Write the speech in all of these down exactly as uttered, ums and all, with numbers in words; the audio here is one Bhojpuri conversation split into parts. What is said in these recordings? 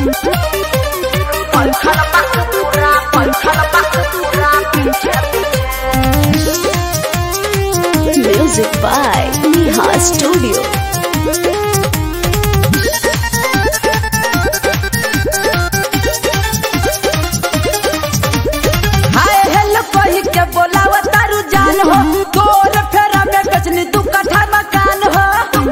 Music by Neha Studio. Hi hello कही के बोलाव तारू जान हो, तोर फेरा में गजनी दू कट्ठा मकान हो।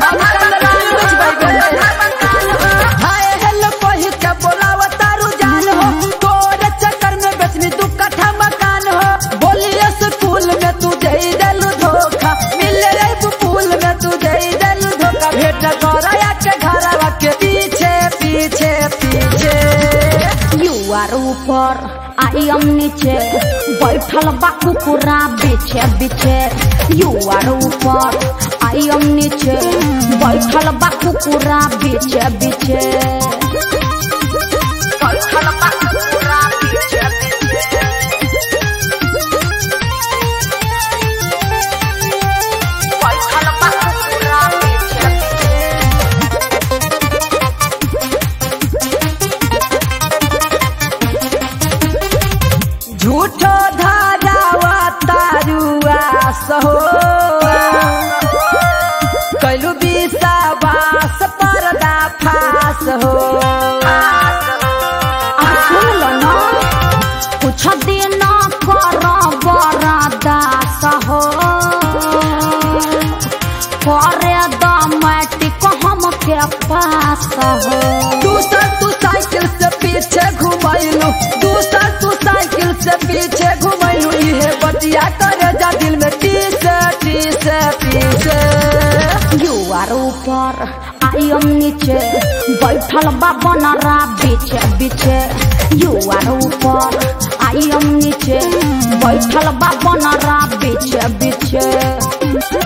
हाय हेलो कही के बोलाव तारू जान हो, तोर चक्कर में गजनी दू कट्ठा मकान हो। बोलिए स्कूल में तू दे देलू धोखा, मिले रे पुल में तू दे देलू धोखा। भेट करया के घरवा के पीछे पीछे पीछे। You are ऊपर I am नीचे, बैठल बा कुकुरा बीचे बीचे। You are ऊपर I am नीचे, बैठल बा कुकुरा बीचे बीचे। बैठल बा कुकुरा बीचे बीचे। बैठल बा कुकुरा बीचे झूठो धारावा तारुआ सहो, कैलू विश्वास पर्दा फास हो। सुन लो ना, कुछ दिन कर बरदास हो, करे दमैटिक हम के पास हो। दूसर तू साइकिल से पीछे घुमैलू, दूसर तू साइकिल से पीछे घुमैलू। इहे बतिया करे जा दिल में टीस टीस टीस। You are ऊपर I am नीचे, बैठल बा बनरा बीचे बीचे। You are ऊपर I am नीचे, बैठल बा बनरा बीचे बीचे।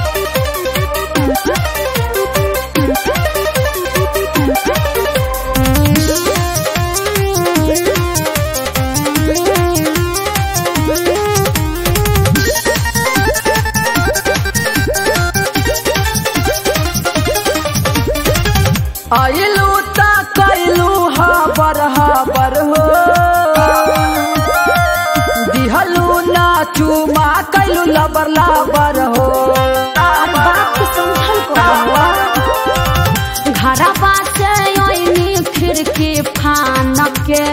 आइलू ता कैलू हबर हबर हो, दिहलू ना चुमा कैलू लबर लबर हो। घरवा से ओइनी खिड़की फान के,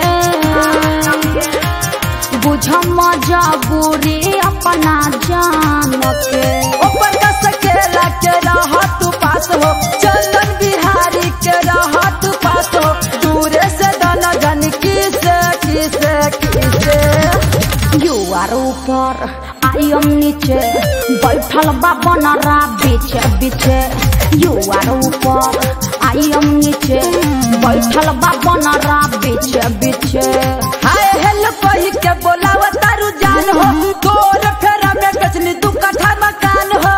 बुझ मजबूरी अपना जान के। ऊपर का सकेला के रहा तू पास हो, चंदन बिहारी के रहा तू पास हो। दूरे से दाना जान किस किस किस। You are ऊपर I am नीचे, बैठल बा बनरा बीचे बीचे। You are ऊपर I am नीचे, बैठल बा बनरा बीचे बीचे। हाय हेलो कही के बोलाव तारू जान हो, तोर फेरा में गजनी दू कट्ठा मकान हो।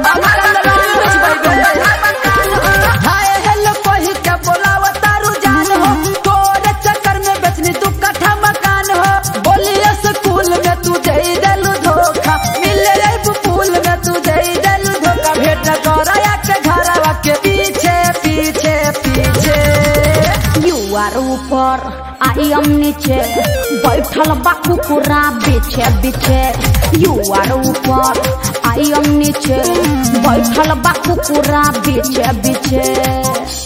हाय हेलो कही के बोलाव तारू जान हो, तोर चक्कर में गजनी दू कट्ठा मकान हो। बोलिए स्कूल में तू दे देलू धोखा, मिले रे पुल में तू दे देलू धोखा। भेट करया के घरवा के पीछे पीछे पीछे। You are ऊपर I am नीचे, बैठल बा कुकुरा बीचे बीचे। You are ऊपर I am नीचे, बैठल बा कुकुरा बीचे बीचे।